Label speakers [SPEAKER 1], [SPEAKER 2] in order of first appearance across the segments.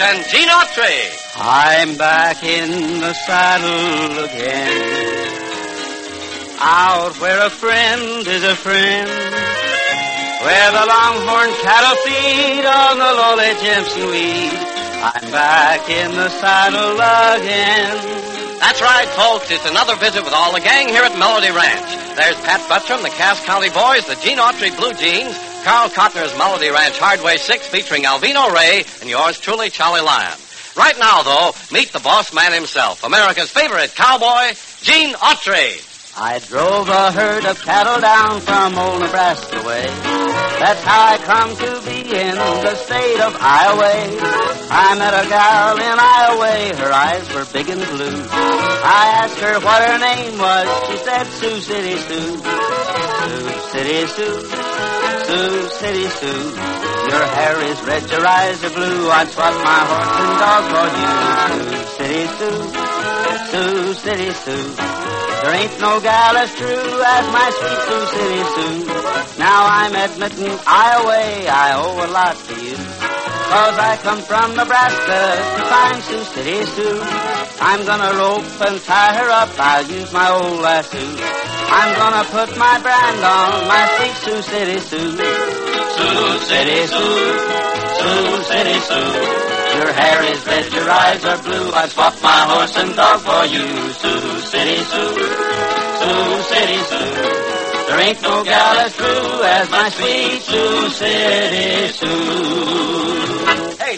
[SPEAKER 1] and Gene Autry.
[SPEAKER 2] I'm back in the saddle again, out where a friend is a friend, where the longhorn cattle feed on the lowly Jimson weed. I'm back in the saddle again.
[SPEAKER 1] That's right, folks. It's another visit with all the gang here at Melody Ranch. There's Pat Buttram, the Cass County Boys, the Gene Autry Blue Jeans, Carl Cotner's Melody Ranch Hardway 6 featuring Alvino Ray, and yours truly, Charlie Lyon. Right now, though, meet the boss man himself, America's favorite cowboy, Gene Autry.
[SPEAKER 2] I drove a herd of cattle down from old Nebraska way. That's how I come to be in the state of Iowa. I met a gal in Iowa, her eyes were big and blue. I asked her what her name was, she said Sioux City Sue. Sioux City Sue, Sioux City Sue. Your hair is red, your eyes are blue, I'd swap my horse and dog for you. Sioux City Sue, Sioux City Sue. There ain't no gal as true as my sweet Sioux City Sue. Now I'm admitting Iowa, I owe a lot to you. 'Cause I come from Nebraska to find Sioux City Sue. I'm gonna rope and tie her up, I'll use my old lasso. I'm gonna put my brand on my sweet Sioux City Sue. Sioux City Sue, Sioux City Sue. Your hair is red, your eyes are blue, I'd swap my horse and dog for you. Sioux City Sue, Sioux City Sue. There ain't no gal as true as my sweet Sioux City Sue.
[SPEAKER 1] Hey,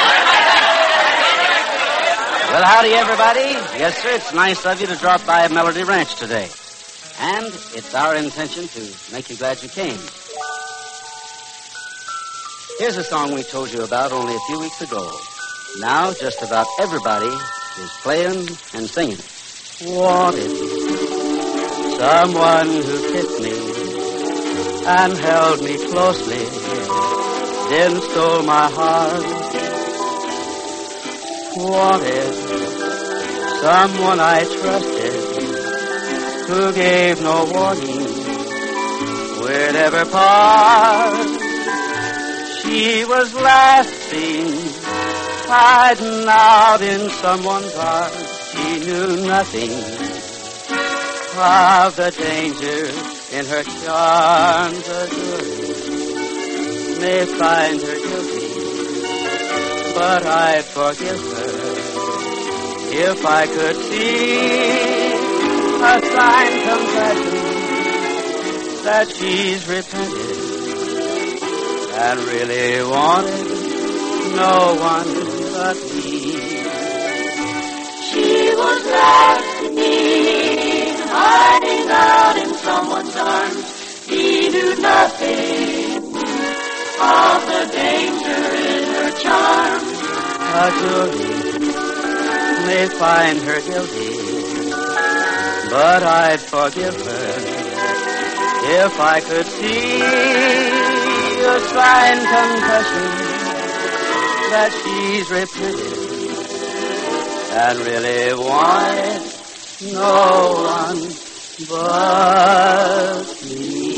[SPEAKER 2] Well, howdy, everybody. Yes, sir, it's nice of you to drop by Melody Ranch today. And it's our intention to make you glad you came. Here's a song we told you about only a few weeks ago. Now just about everybody is playing and singing it. Wanted someone who kissed me and held me closely, then stole my heart. Wanted someone I trusted who gave no warning we'd ever part. She was last seen hiding out in someone's arms. She knew nothing of the danger in her charms. A jury may find her guilty, but I'd forgive her if I could see a sign compassion that she's repented and really wanted no one but me.
[SPEAKER 3] She was last seen hiding out in someone's arms. He knew nothing of the danger in her charms.
[SPEAKER 2] A jury may find her guilty, but I'd forgive her if I could see a sign confession that she's repented and really wanted no one but me.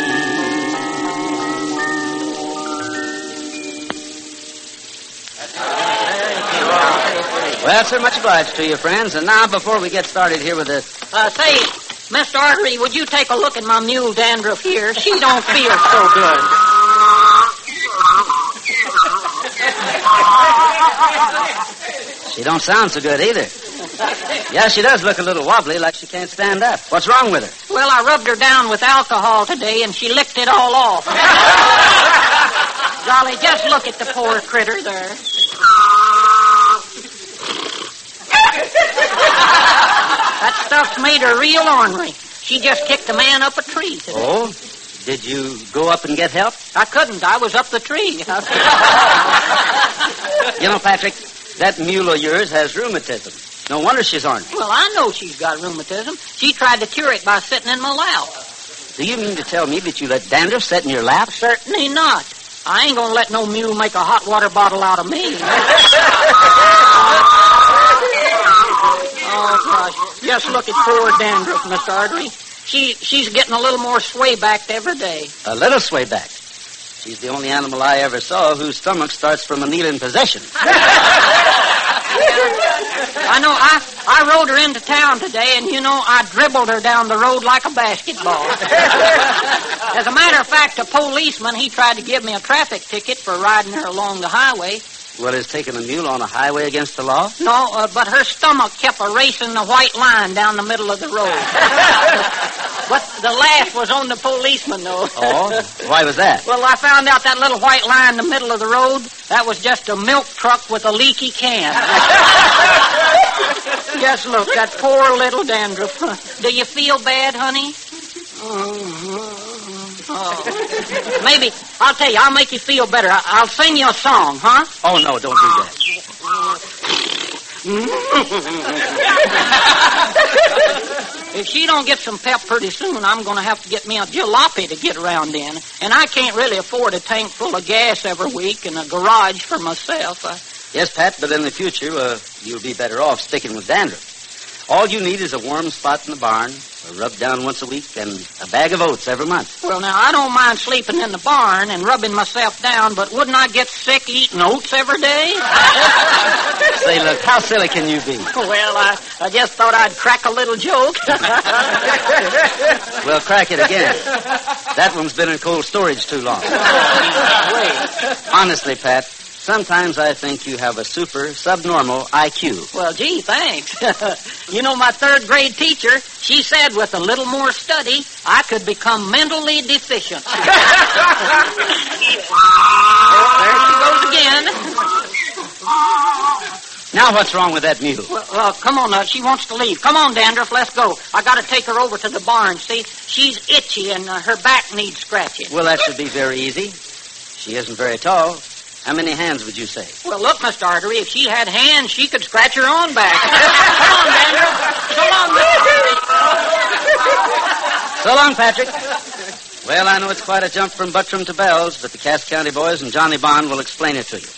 [SPEAKER 2] Well, sir, much obliged to you, friends. And now, before we get started here with this...
[SPEAKER 4] Say, Mr. Artery, would you take a look at my mule Dandruff here? She don't feel so good.
[SPEAKER 2] She don't sound so good either. Yeah, she does look a little wobbly, like she can't stand up. What's wrong with her?
[SPEAKER 4] Well, I rubbed her down with alcohol today, and she licked it all off. Golly, just look at the poor critter there. That stuff's made her real ornery. She just kicked a man up a tree today.
[SPEAKER 2] Oh? Did you go up and get help?
[SPEAKER 4] I couldn't. I was up the tree.
[SPEAKER 2] You know, Patrick, that mule of yours has rheumatism. No wonder she's ornery.
[SPEAKER 4] Well, I know she's got rheumatism. She tried to cure it by sitting in my lap.
[SPEAKER 2] Do you mean to tell me that you let Dandruff sit in your lap?
[SPEAKER 4] Certainly not. I ain't gonna let no mule make a hot water bottle out of me. Oh, gosh. Just look at poor Dandruff, Mr. Artery. She's getting a little more sway back every day.
[SPEAKER 2] A little sway back. She's the only animal I ever saw whose stomach starts from a kneeling position.
[SPEAKER 4] I know. I rode her into town today, and, I dribbled her down the road like a basketball. As a matter of fact, a policeman, he tried to give me a traffic ticket for riding her along the highway.
[SPEAKER 2] Well, is taking a mule on a highway against the law?
[SPEAKER 4] No, but her stomach kept erasing the white line down the middle of the road. But the laugh was on the policeman, though.
[SPEAKER 2] Oh? Why was that?
[SPEAKER 4] Well, I found out that little white line in the middle of the road, that was just a milk truck with a leaky can. Just look, that poor little dandruff. Do you feel bad, honey? Oh. Maybe, I'll tell you, I'll make you feel better. I'll sing you a song, huh?
[SPEAKER 2] Oh, no, don't do that.
[SPEAKER 4] If she don't get some pep pretty soon, I'm going to have to get me a jalopy to get around in. And I can't really afford a tank full of gas every week and a garage for myself.
[SPEAKER 2] Yes, Pat, but in the future, you'll be better off sticking with dandruff. All you need is a warm spot in the barn, a rub down once a week, and a bag of oats every month.
[SPEAKER 4] Well, now, I don't mind sleeping in the barn and rubbing myself down, but wouldn't I get sick eating oats every day?
[SPEAKER 2] Say, look, how silly can you be?
[SPEAKER 4] Well, I just thought I'd crack a little joke.
[SPEAKER 2] Well, crack it again. That one's been in cold storage too long.
[SPEAKER 4] Wait.
[SPEAKER 2] Honestly, Pat, sometimes I think you have a subnormal IQ.
[SPEAKER 4] Well, gee, thanks. My third grade teacher, she said with a little more study, I could become mentally deficient. There she goes again.
[SPEAKER 2] Now what's wrong with that mule?
[SPEAKER 4] Well, come on, she wants to leave. Come on, Dandruff, let's go. I got to take her over to the barn, see? She's itchy and her back needs scratching.
[SPEAKER 2] Well, that should be very easy. She isn't very tall. How many hands would you say?
[SPEAKER 4] Well, look, Mr. Artery, if she had hands, she could scratch her own back. Come on, Dandruff. So long, Mr.
[SPEAKER 2] So long, Patrick. Well, I know it's quite a jump from Buttram to Bells, but the Cass County boys and Johnny Bond will explain it to you.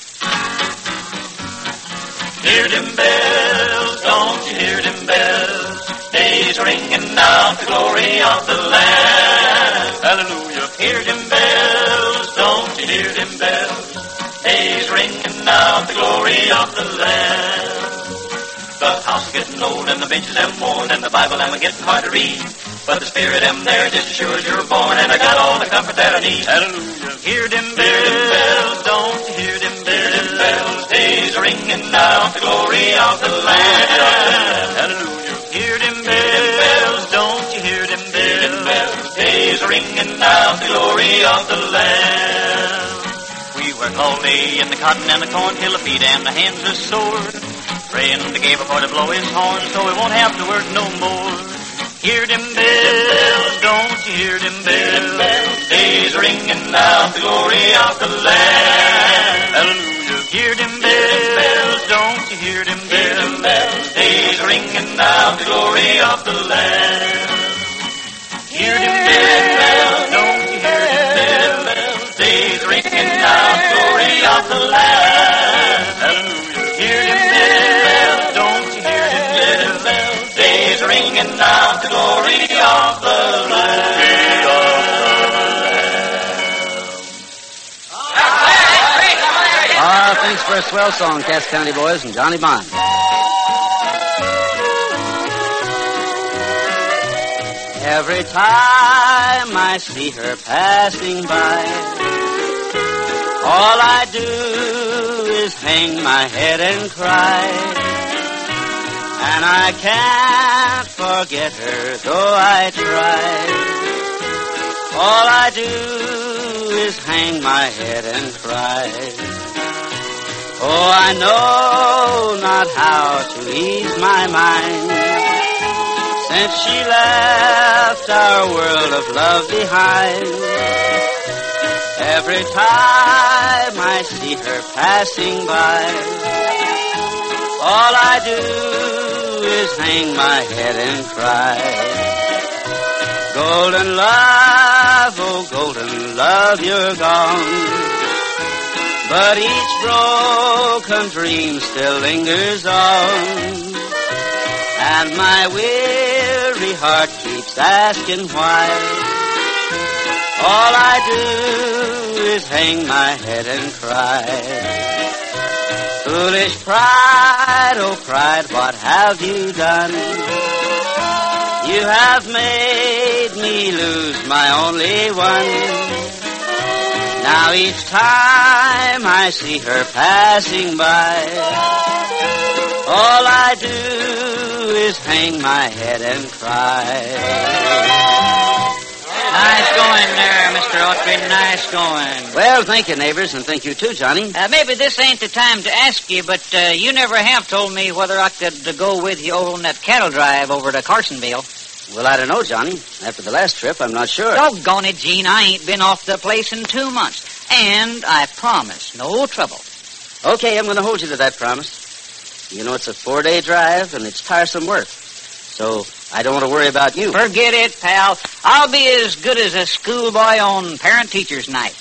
[SPEAKER 3] Hear them bells, don't you hear them bells? Days ringing out the glory of the land. Hallelujah. Hear them bells, don't you hear them bells? Days ringing out the glory of the land. The house is getting old and the benches am worn and the Bible am getting hard to read. But the Spirit am there just as sure as you're born and I got all the comfort that I need. Hallelujah. Hear them bells, don't you hear them bells? Days ringing out the glory of the land. Hallelujah. Hear them bells, don't you hear them bells? Days ringing out the glory of the land. We work all day in the cotton and the corn till the feet and the hands are sore. Praying to Gabriel to blow his horn so we won't have to work no more. Hear them bells, don't you hear them bells? Days ringing out the glory of the land. Hallelujah. Hear them bells, don't you hear them bells? Days ringing out the glory of the land. Hear them bells, don't you hear them bells? Days ringing out the glory of the land. Hallelujah. Hear them bells, don't you hear them bells? Days ringing out the glory of the land.
[SPEAKER 2] Thanks for a swell song, Cass County boys and Johnny Bond. Every time I see her passing by, all I do is hang my head and cry. And I can't forget her, though I try. All I do is hang my head and cry. Oh, I know not how to ease my mind, since she left our world of love behind. Every time I see her passing by, all I do is hang my head and cry. Golden love, oh golden love, you're gone. But each broken dream still lingers on, and my weary heart keeps asking why. All I do is hang my head and cry. Foolish pride, oh pride, what have you done? You have made me lose my only one. Now each time I see her passing by, all I do is hang my head and cry.
[SPEAKER 5] Nice going there, Mr. Autry. Nice going.
[SPEAKER 2] Well, thank you, neighbors, and thank you too, Johnny.
[SPEAKER 5] Maybe this ain't the time to ask you, but you never have told me whether I could go with you on that cattle drive over to Carsonville.
[SPEAKER 2] Well, I don't know, Johnny. After the last trip, I'm not sure.
[SPEAKER 5] Doggone it, Gene. I ain't been off the place in 2 months. And I promise, no trouble.
[SPEAKER 2] Okay, I'm going to hold you to that promise. You know, it's a 4-day drive, and it's tiresome work. So I don't want to worry about you.
[SPEAKER 5] Forget it, pal. I'll be as good as a schoolboy on parent-teacher's night.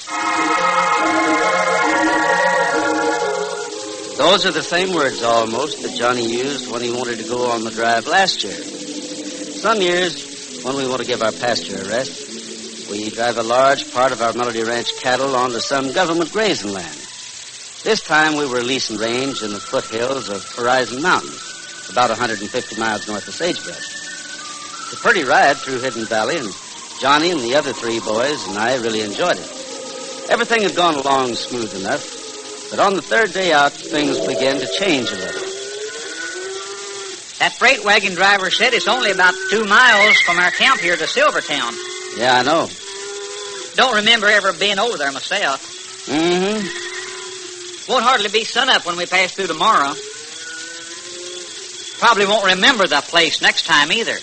[SPEAKER 2] Those are the same words, almost, that Johnny used when he wanted to go on the drive last year. Some years, when we want to give our pasture a rest, we drive a large part of our Melody Ranch cattle onto some government grazing land. This time we were leasing range in the foothills of Horizon Mountains, about 150 miles north of Sagebrush. It's a pretty ride through Hidden Valley, and Johnny and the other 3 boys and I really enjoyed it. Everything had gone along smooth enough, but on the 3rd day out, things began to change a little.
[SPEAKER 5] That freight wagon driver said it's only about 2 miles from our camp here to Silvertown.
[SPEAKER 2] Yeah, I know.
[SPEAKER 5] Don't remember ever being over there myself.
[SPEAKER 2] Mm-hmm.
[SPEAKER 5] Won't hardly be sunup when we pass through tomorrow. Probably won't remember the place next time either.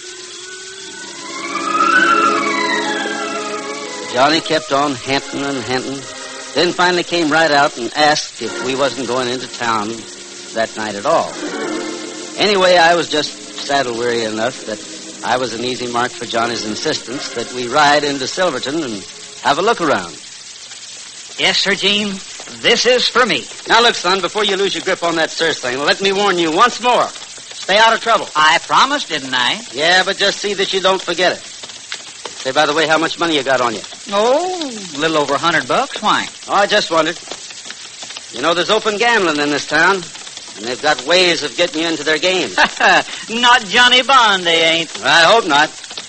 [SPEAKER 2] Johnny kept on hinting and hinting, then finally came right out and asked if we wasn't going into town that night at all. Anyway, I was just saddle-weary enough that I was an easy mark for Johnny's insistence that we ride into Silverton and have a look around.
[SPEAKER 5] Yes, Sir Gene. This is for me.
[SPEAKER 2] Now, look, son, before you lose your grip on that search thing, let me warn you once more. Stay out of trouble.
[SPEAKER 5] I promised, didn't I?
[SPEAKER 2] Yeah, but just see that you don't forget it. Say, by the way, how much money you got on you?
[SPEAKER 5] Oh, a little over $100. Why?
[SPEAKER 2] Oh, I just wondered. You know, there's open gambling in this town, and they've got ways of getting you into their games.
[SPEAKER 5] Not Johnny Bond, they ain't.
[SPEAKER 2] I hope not.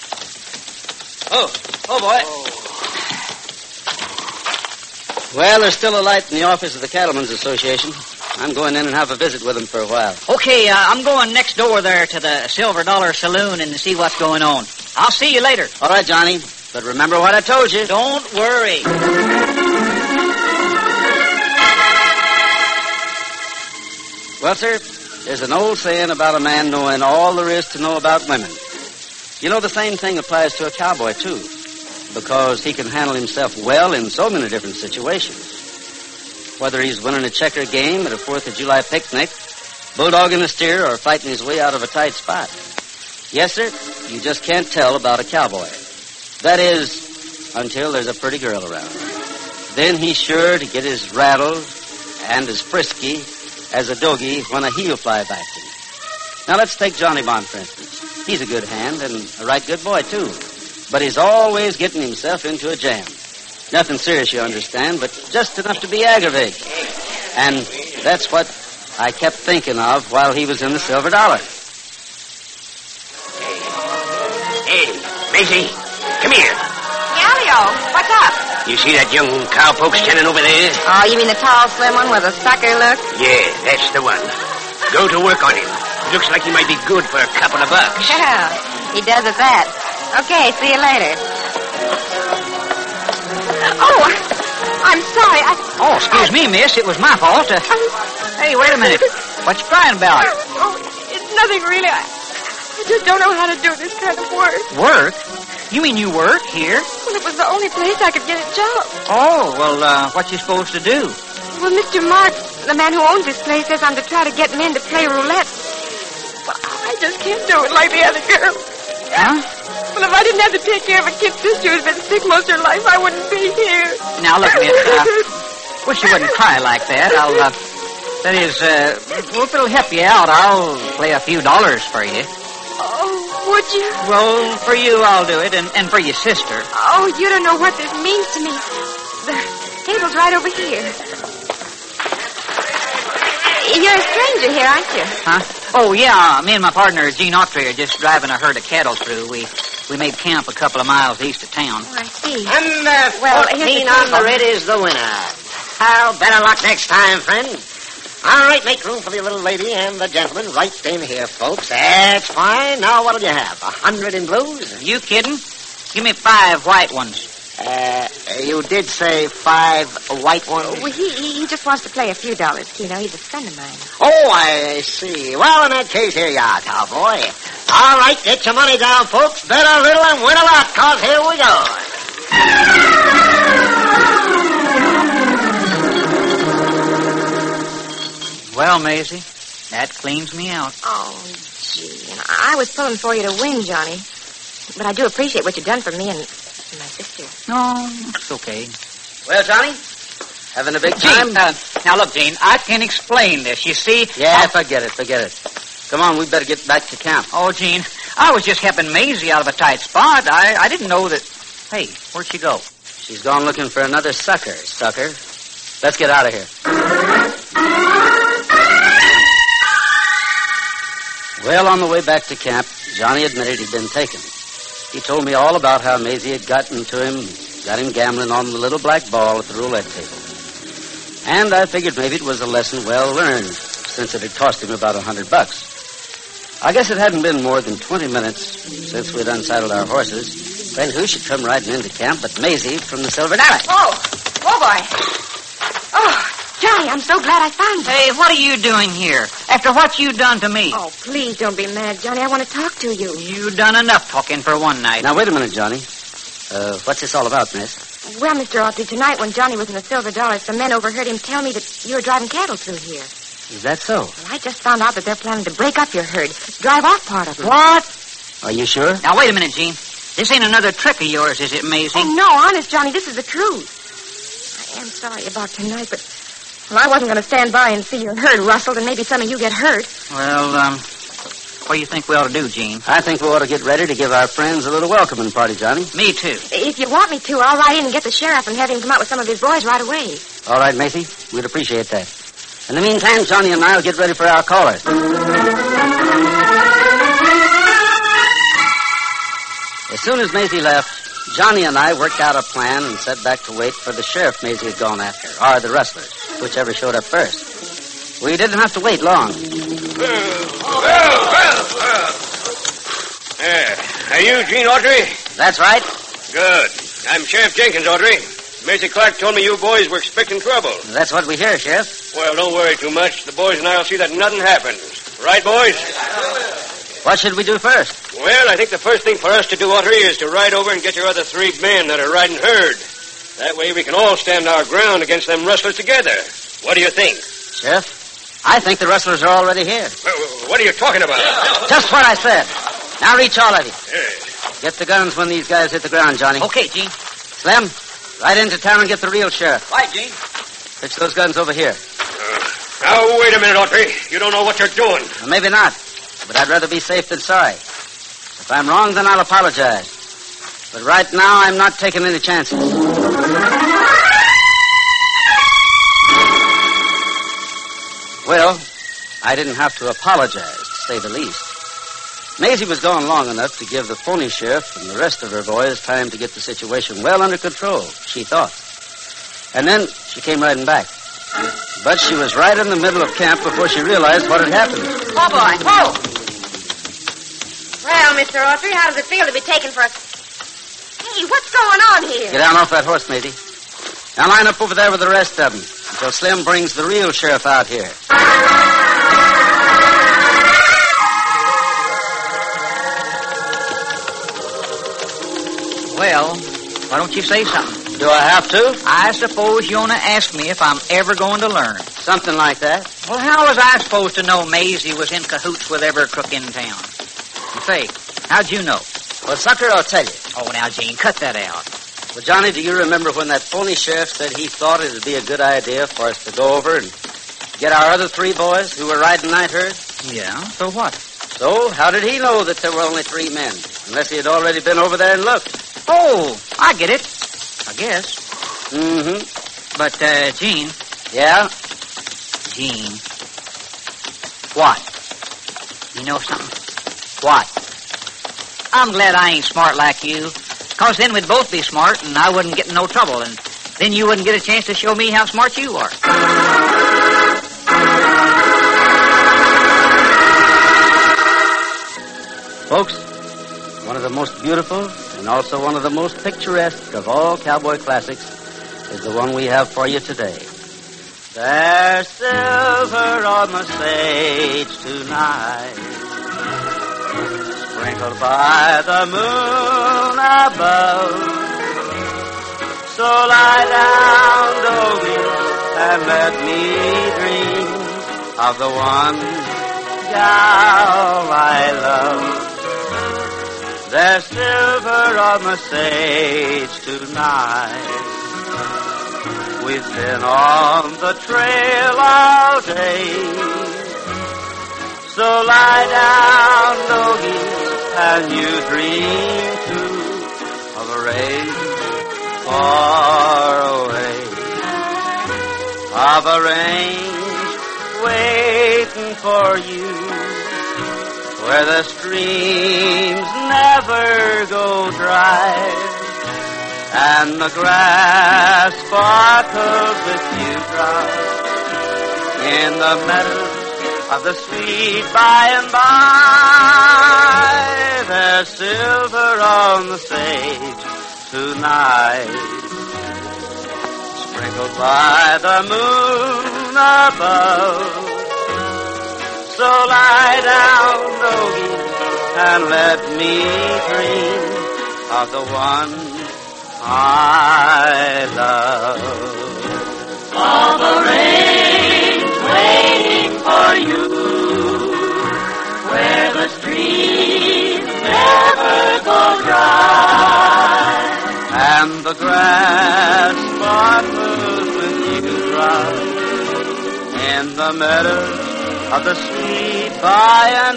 [SPEAKER 2] Oh, boy. Oh. Well, there's still a light in the office of the Cattlemen's Association. I'm going in and have a visit with them for a while.
[SPEAKER 5] Okay, I'm going next door there to the Silver Dollar Saloon and see what's going on. I'll see you later.
[SPEAKER 2] All right, Johnny. But remember what I told you.
[SPEAKER 5] Don't worry.
[SPEAKER 2] Well, sir, there's an old saying about a man knowing all there is to know about women. You know, the same thing applies to a cowboy, too, because he can handle himself well in so many different situations. Whether he's winning a checker game at a 4th of July picnic, bulldogging a steer, or fighting his way out of a tight spot. Yes, sir, you just can't tell about a cowboy. That is, until there's a pretty girl around. Then he's sure to get as rattled and as frisky as a doggie when a heel fly backs him. Now, let's take Johnny Bond, for instance. He's a good hand and a right good boy, too. But he's always getting himself into a jam. Nothing serious, you understand, but just enough to be aggravating. And that's what I kept thinking of while he was in the Silver Dollar.
[SPEAKER 6] Hey, Macy, come here.
[SPEAKER 7] Yeah, Leo, what's up?
[SPEAKER 6] You see that young cowpoke standing over there?
[SPEAKER 7] Oh, you mean the tall, slim one with a sucker look?
[SPEAKER 6] Yeah, that's the one. Go to work on him. Looks like he might be good for a couple of bucks.
[SPEAKER 7] Yeah, he does at that. Okay, see you later. Oh, I'm sorry.
[SPEAKER 5] Oh, excuse me, miss. It was my fault. Hey, wait a minute. What you crying about?
[SPEAKER 7] Oh, it's nothing really. I just don't know how to do this kind of work.
[SPEAKER 5] Work? You mean you work here?
[SPEAKER 7] Well, it was the only place I could get a job.
[SPEAKER 5] Oh, well, what you supposed to do?
[SPEAKER 7] Well, Mr. Mark, the man who owns this place, says I'm to try to get men to play roulette. Well, I just can't do it like the other girl.
[SPEAKER 5] Huh?
[SPEAKER 7] Well, if I didn't have to take care of a kid sister who's been sick most of her life, I wouldn't be here.
[SPEAKER 5] Now, look, miss, wish you wouldn't cry like that. Well, if it'll help you out, I'll play a few dollars for you.
[SPEAKER 7] Oh, would you?
[SPEAKER 5] Well, for you, I'll do it, and for your sister.
[SPEAKER 7] Oh, you don't know what this means to me. The table's right over here. You're a stranger here, aren't you?
[SPEAKER 5] Huh? Oh, yeah. Me and my partner, Gene Autry, are just driving a herd of cattle through. We made camp a couple of miles east of town.
[SPEAKER 7] Oh, I see.
[SPEAKER 6] And
[SPEAKER 7] Well,
[SPEAKER 6] 14 on the red is the winner. Well, better luck next time, friend. All right, make room for the little lady and the gentleman right in here, folks. That's fine. Now, what'll you have? 100 in blues?
[SPEAKER 5] You kidding? Give me 5 white ones.
[SPEAKER 6] You did say 5 white ones?
[SPEAKER 7] Well, he just wants to play a few dollars, Keno. He's a friend of mine.
[SPEAKER 6] Oh, I see. Well, in that case, here you are, cowboy. All right, get your money down, folks. Bet a little and win a lot, 'cause here we go.
[SPEAKER 5] Well, Maisie, that cleans me out.
[SPEAKER 7] Oh, gee. And I was pulling for you to win, Johnny. But I do appreciate what you've done for me and my sister.
[SPEAKER 5] No, it's okay.
[SPEAKER 2] Well, Johnny, having a big time?
[SPEAKER 5] Gene, now look, Gene, I can explain this. You see...
[SPEAKER 2] Yeah, forget it. Come on, we better get back to camp.
[SPEAKER 5] Oh, Gene, I was just helping Maisie out of a tight spot. I didn't know that... Hey, where'd she go?
[SPEAKER 2] She's gone looking for another sucker. Let's get out of here. Well, on the way back to camp, Johnny admitted he'd been taken. He told me all about how Maisie had gotten to him, got him gambling on the little black ball at the roulette table. And I figured maybe it was a lesson well learned, since it had cost him about $100. I guess it hadn't been more than 20 minutes since we'd unsaddled our horses, when who should come riding into camp but Maisie from the Silver Dollar.
[SPEAKER 7] Oh, boy. Oh, Johnny, I'm so glad I found you.
[SPEAKER 5] Hey, what are you doing here? After what you done to me?
[SPEAKER 7] Oh, please don't be mad, Johnny. I want to talk to you.
[SPEAKER 5] You done enough talking for one night.
[SPEAKER 2] Now, wait a minute, Johnny. What's this all about, miss?
[SPEAKER 7] Well, Mr. Autry, tonight when Johnny was in the Silver Dollar, some men overheard him tell me that you were driving cattle through here.
[SPEAKER 2] Is that so?
[SPEAKER 7] Well, I just found out that they're planning to break up your herd, drive off part of it.
[SPEAKER 5] What?
[SPEAKER 2] Are you sure?
[SPEAKER 5] Now, wait a minute, Gene. This ain't another trick of yours, is it, Maisie?
[SPEAKER 7] Oh, no, honest, Johnny, this is the truth. I am sorry about tonight, but well, I wasn't going to stand by and see your herd rustled and maybe some of you get hurt.
[SPEAKER 5] Well, what do you think we ought to do, Gene?
[SPEAKER 2] I think we ought to get ready to give our friends a little welcoming party, Johnny.
[SPEAKER 5] Me too.
[SPEAKER 7] If you want me to, I'll ride in and get the sheriff and have him come out with some of his boys right away.
[SPEAKER 2] All right, Maisie. We'd appreciate that. In the meantime, Johnny and I will get ready for our caller. As soon as Maisie left, Johnny and I worked out a plan and set back to wait for the sheriff Maisie had gone after, or the rustlers, whichever showed up first. We didn't have to wait long.
[SPEAKER 6] Are you Gene Autry?
[SPEAKER 2] That's right.
[SPEAKER 6] Good. I'm Sheriff Jenkins, Autry. Maisie Clark told me you boys were expecting trouble.
[SPEAKER 2] That's what we hear, Sheriff.
[SPEAKER 6] Well, don't worry too much. The boys and I will see that nothing happens. Right, boys?
[SPEAKER 2] What should we do first?
[SPEAKER 6] Well, I think the first thing for us to do, Autry, is to ride over and get your other 3 men that are riding herd. That way we can all stand our ground against them rustlers together. What do you think?
[SPEAKER 2] Sheriff, I think the rustlers are already here.
[SPEAKER 6] What are you talking about?
[SPEAKER 2] Just what I said. Now reach all of you.
[SPEAKER 6] Yeah.
[SPEAKER 2] Get the guns when these guys hit the ground, Johnny.
[SPEAKER 5] Okay, Gene.
[SPEAKER 2] Slim, ride into town and get the real sheriff.
[SPEAKER 5] Right, Gene.
[SPEAKER 2] Fix those guns over here.
[SPEAKER 6] Now, wait a minute, Autry. You don't know what you're doing.
[SPEAKER 2] Well, maybe not, but I'd rather be safe than sorry. If I'm wrong, then I'll apologize. But right now, I'm not taking any chances. Well, I didn't have to apologize, to say the least. Maisie was gone long enough to give the phony sheriff and the rest of her boys time to get the situation well under control, she thought. And then she came riding back. But she was right in the middle of camp before she realized what had happened.
[SPEAKER 7] Oh, boy. Whoa! Well, Mr. Autry, how does it feel to be taken for a... Hey, what's going on here?
[SPEAKER 2] Get down off that horse, Maisie. Now line up over there with the rest of them until Slim brings the real sheriff out here.
[SPEAKER 5] Well, why don't you say something?
[SPEAKER 2] Do I have to?
[SPEAKER 5] I suppose you want to ask me if I'm ever going to learn.
[SPEAKER 2] Something like that.
[SPEAKER 5] Well, how was I supposed to know Maisie was in cahoots with every crook in town? Say, how'd you know?
[SPEAKER 2] Well, sucker, I'll tell you.
[SPEAKER 5] Oh, now, Gene, cut that out.
[SPEAKER 2] Well, Johnny, do you remember when that phony sheriff said he thought it would be a good idea for us to go over and get our other 3 boys who were riding night herd?
[SPEAKER 5] Yeah, so what?
[SPEAKER 2] So So, how did he know that there were only 3 men? Unless he had already been over there and looked.
[SPEAKER 5] Oh, I get it. I guess.
[SPEAKER 2] Mm-hmm.
[SPEAKER 5] But, Gene.
[SPEAKER 2] Yeah?
[SPEAKER 5] Gene. What? You know something?
[SPEAKER 2] What?
[SPEAKER 5] I'm glad I ain't smart like you. 'Cause then we'd both be smart, and I wouldn't get in no trouble, and then you wouldn't get a chance to show me how smart you are.
[SPEAKER 2] Folks, one of the most beautiful and also one of the most picturesque of all cowboy classics is the one we have for you today. There's silver on the sage tonight, sprinkled by the moon above. So lie down, doggie, and let me dream of the one gal I love. There's silver on the sage tonight. We've been on the trail all day. So lie down, doggie, and you dream too of a range far away, of a range waiting for you, where the streams never go dry, and the grass sparkles with dewdrops in the meadows of the sweet by and by. There's silver on the sage tonight, sprinkled by the moon above. So lie down, doggie, and let me dream of the one I love.
[SPEAKER 3] Of a range waiting for you, where the streams never go dry,
[SPEAKER 2] and the grass sparkles with dewdrops in the meadows of the sweet by and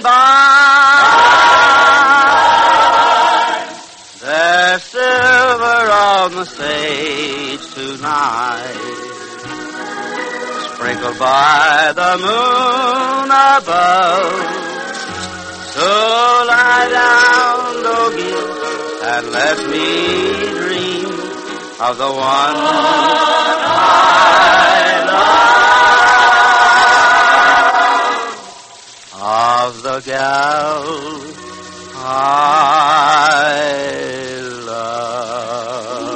[SPEAKER 2] by. There's silver on the sage tonight, sprinkled by the moon above. So lie down, doggie, and let me dream of the one I love, of the gal I love.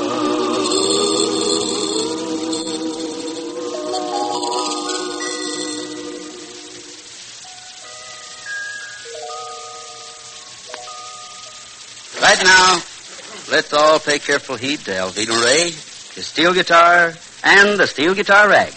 [SPEAKER 2] Right now, let's all pay careful heed to Alvino Ray, his steel guitar, and the steel guitar rag.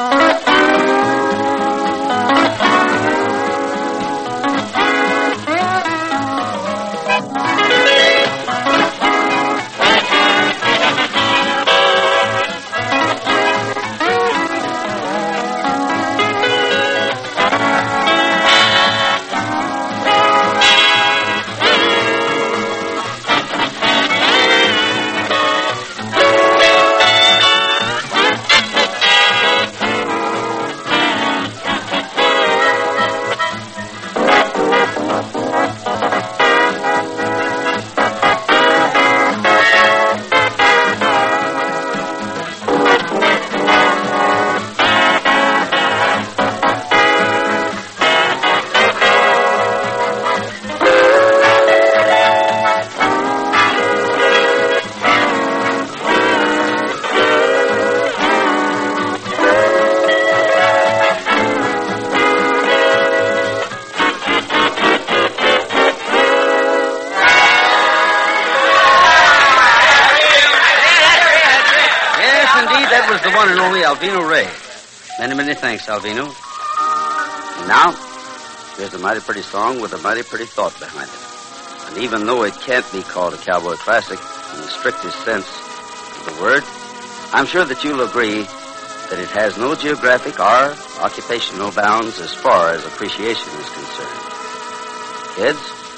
[SPEAKER 2] Alvino Ray. Many, many thanks, Alvino. And now, here's a mighty pretty song with a mighty pretty thought behind it. And even though it can't be called a cowboy classic in the strictest sense of the word, I'm sure that you'll agree that it has no geographic or occupational bounds as far as appreciation is concerned. kids.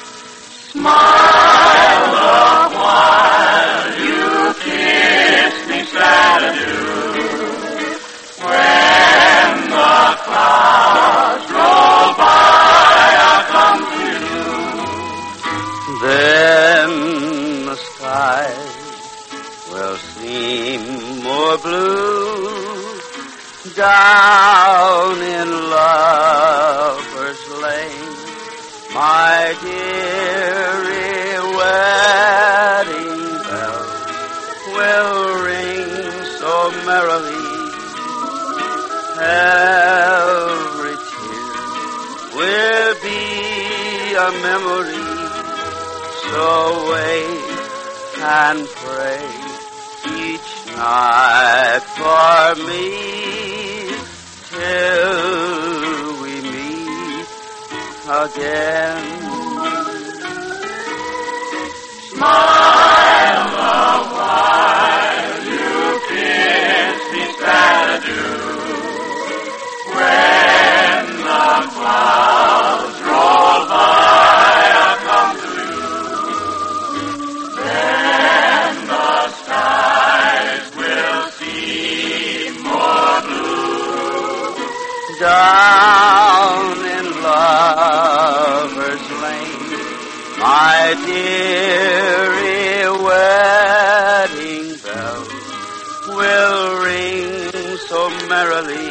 [SPEAKER 3] Smile the while you kiss me sad adieu. When the clouds roll by, I'll come to you.
[SPEAKER 2] Then the skies will seem more blue down in Lover's Lane. My dearie, wedding bells will ring so merrily. Every tear will be a memory. So wait and pray each night for me till we meet again.
[SPEAKER 3] Smile the while you kiss me sad adieu. When the clouds roll by, I'll come to you. Then the skies will seem more blue.
[SPEAKER 2] Down in Lover's Lane, my dearie, wedding bells will ring so merrily.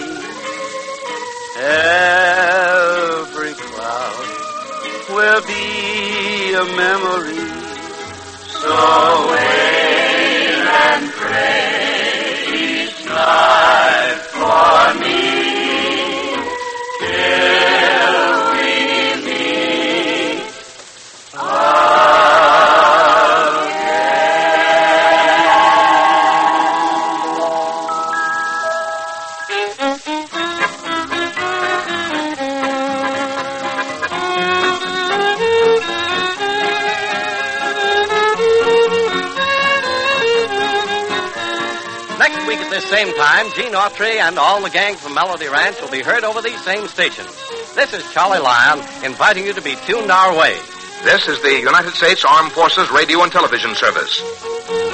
[SPEAKER 2] Every cloud will be a memory. So wait and pray each night for me till we meet
[SPEAKER 1] Next week at this same time, Gene Autry and all the gang from Melody Ranch will be heard over these same stations. This is Charlie Lyon inviting you to be tuned our way.
[SPEAKER 8] This is the United States Armed Forces Radio and Television Service.